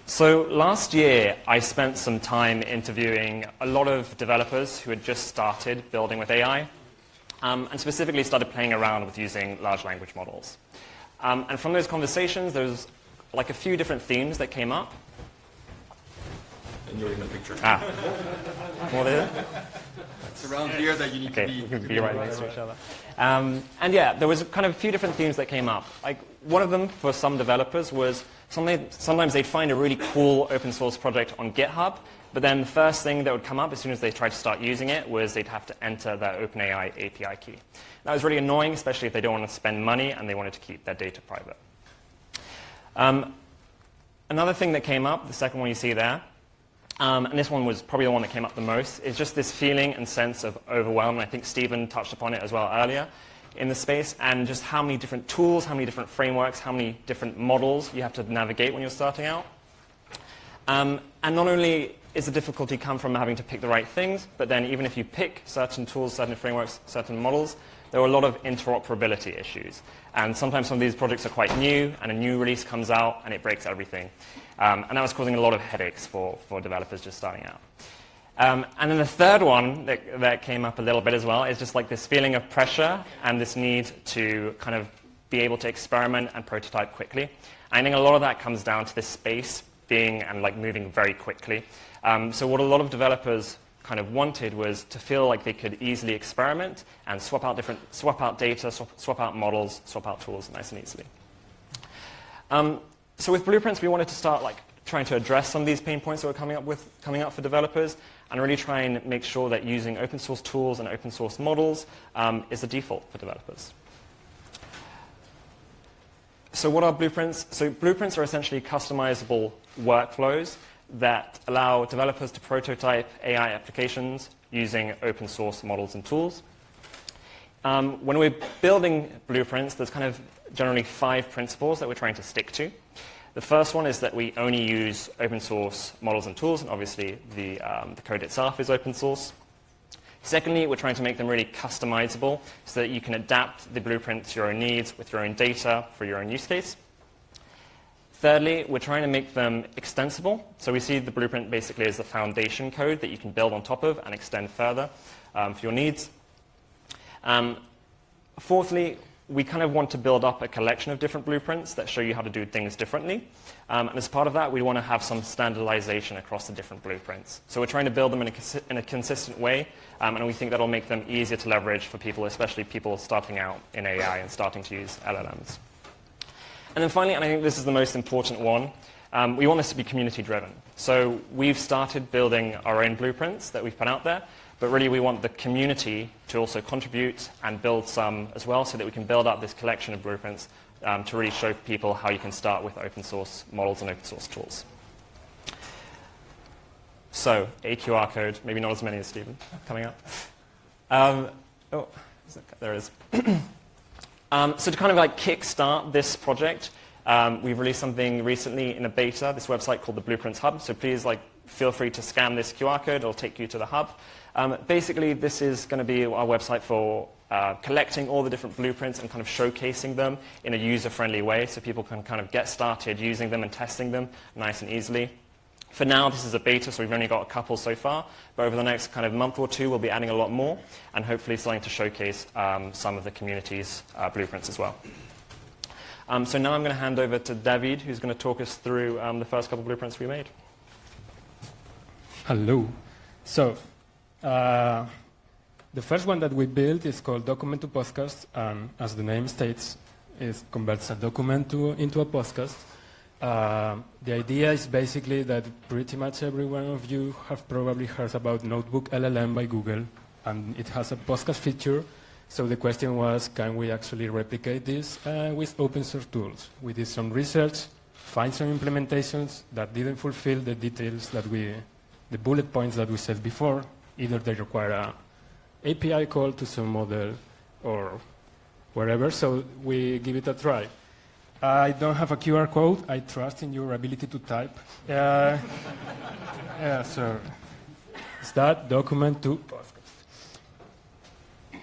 So last year, I spent some time interviewing a lot of developers who had just started building with AI, and specifically started playing around with using large language models. And from those conversations, there was like a few different themes that came up. And you're in the picture. More there? It's around here that you need to be. We can be right next to each other. And yeah, there was kind of a few different themes that came up. Like one of them for some developers was sometimes they'd find a really cool open source project on GitHub, but then the first thing that would come up as soon as they tried to start using it was they'd have to enter their OpenAI API key. That was really annoying, especially if they don't want to spend money and they wanted to keep their data private. Another thing that came up, the second one you see there, and this one was probably the one that came up the most, is just this feeling and sense of overwhelm. I think Stephen touched upon it as well earlier in the space, and just how many different tools, how many different frameworks, how many different models you have to navigate when you're starting out. And not only is the difficulty come from having to pick the right things, but then even if you pick certain tools, certain frameworks, certain models, there are a lot of interoperability issues. And sometimes some of these projects are quite new, and a new release comes out, and it breaks everything. And that was causing a lot of headaches for developers just starting out. And then the third one that came up a little bit as well is just like this feeling of pressure and this need to kind of be able to experiment and prototype quickly. I think a lot of that comes down to this space being and like moving very quickly. So what a lot of developers kind of wanted was to feel like they could easily experiment and swap out data, swap out models, swap out tools nice and easily. So with Blueprints, we wanted to start like trying to address some of these pain points that were coming up for developers, and really try and make sure that using open source tools and open source models is the default for developers. So what are blueprints? So blueprints are essentially customizable workflows that allow developers to prototype AI applications using open source models and tools. When we're building blueprints, there's kind of generally 5 principles that we're trying to stick to. The first one is that we only use open source models and tools, and obviously the code itself is open source. Secondly, we're trying to make them really customizable so that you can adapt the blueprint to your own needs with your own data for your own use case. Thirdly, we're trying to make them extensible. So we see the blueprint basically as the foundation code that you can build on top of and extend further for your needs. Fourthly, we kind of want to build up a collection of different blueprints that show you how to do things differently. And as part of that, we want to have some standardization across the different blueprints. So we're trying to build them in a consistent way, and we think that'll make them easier to leverage for people, especially people starting out in AI and starting to use LLMs. And then finally, and I think this is the most important one, we want this to be community-driven. So we've started building our own blueprints that we've put out there, but really we want the community to also contribute and build some as well so that we can build up this collection of blueprints to really show people how you can start with open source models and open source tools. So, a QR code, maybe not as many as Stephen, coming up. There it is. So to kind of like kickstart this project, we've released something recently in a beta, this website called the Blueprints Hub. So please feel free to scan this QR code. It'll take you to the hub. Basically, this is going to be our website for collecting all the different blueprints and kind of showcasing them in a user-friendly way so people can kind of get started using them and testing them nice and easily. For now, this is a beta, so we've only got a couple so far. But over the next kind of month or two, we'll be adding a lot more and hopefully starting to showcase some of the community's blueprints as well. So now I'm going to hand over to David, who's going to talk us through the first couple of blueprints we made. Hello. So the first one that we built is called Document to Podcast, and as the name states, it converts a document into a podcast. The idea is basically that pretty much every one of you have probably heard about Notebook LLM by Google, and it has a podcast feature. So the question was, can we actually replicate this with open source tools? We did some research, find some implementations that didn't fulfill the details that the bullet points that we said before. Either they require an API call to some model or wherever, so we give it a try. I don't have a QR code. I trust in your ability to type. Yeah, so it's that Document to Podcast.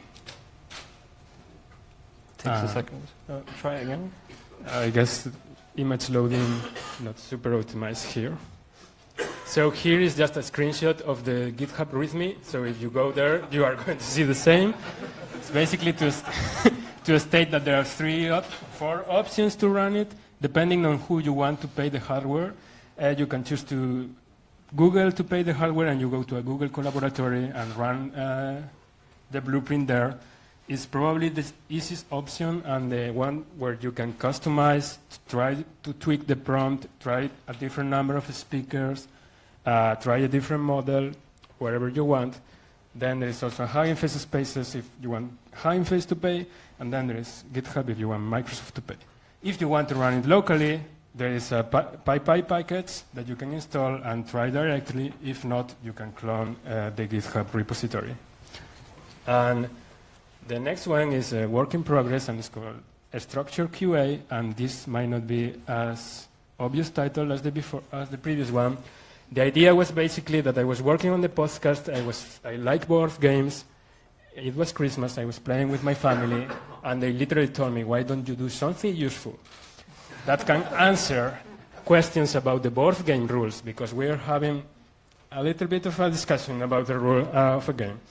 Takes a second. Try it again. I guess image loading not super optimized here. So here is just a screenshot of the GitHub README. So if you go there, you are going to see the same. It's basically to state that there are 4 options to run it, depending on who you want to pay the hardware. You can choose to Google to pay the hardware, and you go to a Google Colaboratory and run the blueprint there. It's probably the easiest option and the one where you can customize, try to tweak the prompt, try a different number of speakers, try a different model, wherever you want. Then there is also Hugging Face Spaces if you want Hugging Face to pay, and then there is GitHub if you want Microsoft to pay. If you want to run it locally, there is a PyPy package that you can install and try directly. If not, you can clone the GitHub repository. And the next one is a work in progress, and it's called Structure QA, and this might not be as obvious title as the previous one. The idea was basically that I was working on the podcast. I like board games. It was Christmas. I was playing with my family, and they literally told me, "Why don't you do something useful that can answer questions about the board game rules?" Because we are having a little bit of a discussion about the rule of a game.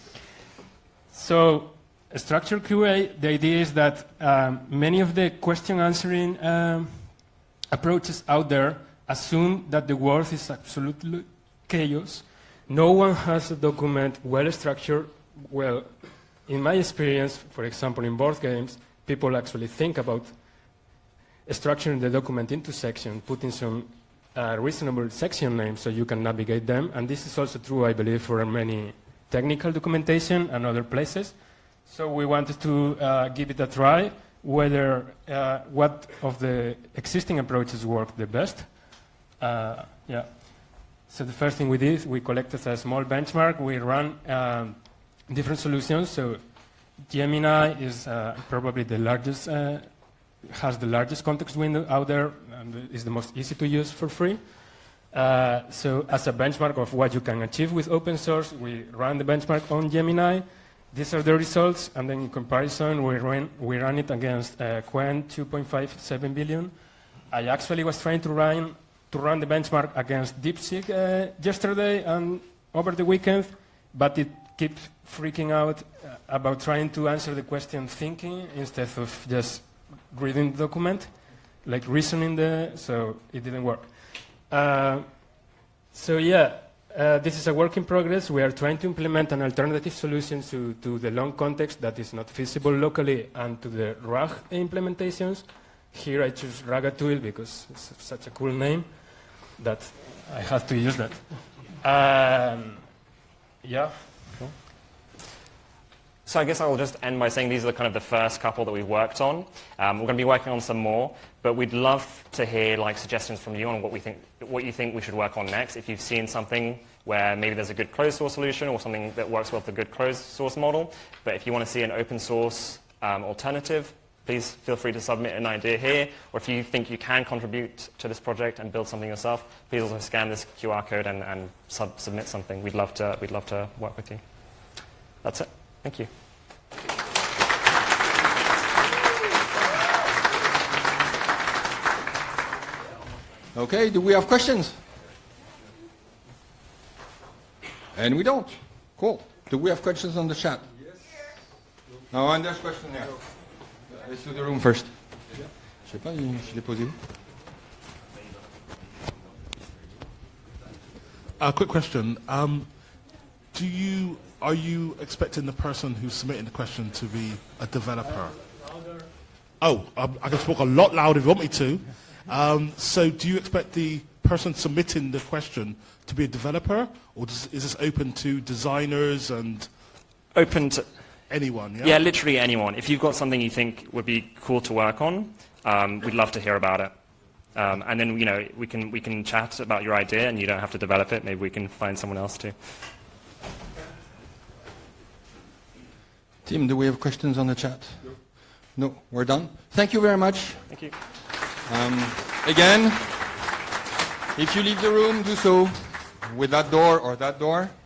So, Structure QA, the idea is that many of the question answering approaches out there assume that the world is absolutely chaos. No one has a document well structured. Well, in my experience, for example, in board games, people actually think about structuring the document into sections, putting some reasonable section names so you can navigate them. And this is also true, I believe, for many technical documentation and other places. So we wanted to give it a try, whether what of the existing approaches work the best. Yeah. So the first thing we did, we collected a small benchmark. We ran different solutions. So Gemini is probably the largest, has the largest context window out there, and is the most easy to use for free. So as a benchmark of what you can achieve with open source, we ran the benchmark on Gemini. These are the results, and then in comparison, we ran it against Qwen 2.57 billion. I actually was trying to run the benchmark against DeepSeek yesterday and over the weekend, but it keeps freaking out about trying to answer the question thinking instead of just reading the document, like reasoning so it didn't work. So yeah, this is a work in progress. We are trying to implement an alternative solution to the long context that is not feasible locally and to the RAG implementations. Here I choose Ragatouille because it's such a cool name that I have to use that. Yeah. So I guess I'll just end by saying these are kind of the first couple that we've worked on. We're going to be working on some more, but we'd love to hear suggestions from you on what you think we should work on next. If you've seen something where maybe there's a good closed source solution or something that works well with a good closed source model, but if you want to see an open source alternative, please feel free to submit an idea here. Or if you think you can contribute to this project and build something yourself, please also scan this QR code and submit something. We'd love to work with you. That's it. Thank you. Okay, do we have questions? And we don't. Cool. Do we have questions on the chat? Yes. No, and there's a question there. Let's do the room first. Je sais pas, je l'ai posé. A quick question. Are you expecting the person who's submitting the question to be a developer? Oh, I can speak a lot louder if you want me to. So do you expect the person submitting the question to be a developer, or is this open to designers and Open to anyone? yeah, literally anyone. If you've got something you think would be cool to work on, we'd love to hear about it. And then we can chat about your idea, and you don't have to develop it. Maybe we can find someone else to. Tim, do we have questions on the chat? No, we're done. Thank you very much. Thank you. Again, if you leave the room, do so with that door or that door.